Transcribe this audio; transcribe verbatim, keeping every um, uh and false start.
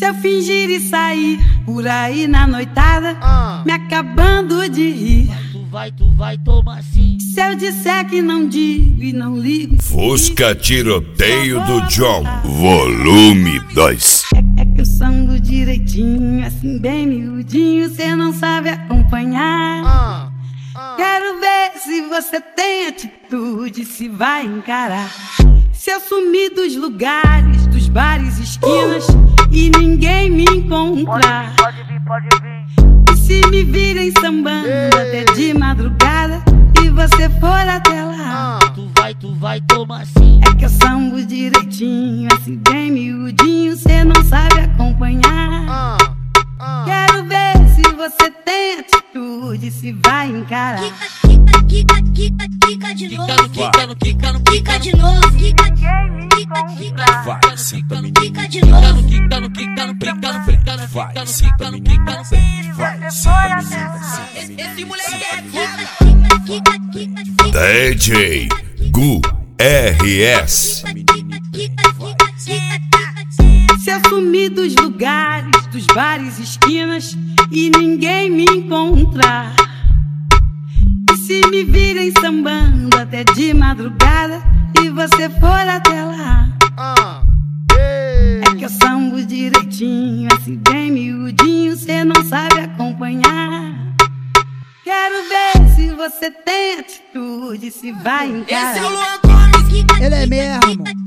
Se eu fingir e sair por aí na noitada, ah. me acabando de rir, Tu vai, tu vai tomar sim. se eu disser que não digo e não ligo, Fusca Tiroteio do John, volume dois. É, é que eu sango direitinho, assim bem miudinho, cê não sabe acompanhar. ah. Ah. Quero ver se você tem atitude, se vai encarar. Se eu sumir dos lugares, dos bares, esquinas, e ninguém me encontrar, Pode vir, pode vir. e se me virem sambando até de madrugada e você for até lá, Ah. Tu vai, tu vai tomar sim. é que eu sambo direitinho, assim bem miudinho, cê não sabe acompanhar. Ah. Ah. Quero ver se você tem atitude, se vai encarar. Quica, quica, quica, quica de novo. Quica no, quica no, Quica de novo. Quica, quica, quica. Vai, senta menina. Quica de novo. quica no, quica no, quica no, quica no, Vai, senta menina. Vai, senta menina. Esse moleque é foda. Quica, quica, quica. D J Gu R S. Quica, quica, quica. Se eu sumir dos lugares, dos bares, esquinas, e ninguém me encontrar, e se me virem sambando até de madrugada e você for até lá, Ah. é que eu sambo direitinho, assim bem miudinho, cê não sabe acompanhar. Quero ver se você tem atitude, se vai encarar. Esse é o Luan Gomes. Quica, Ele é quica, mesmo. quica,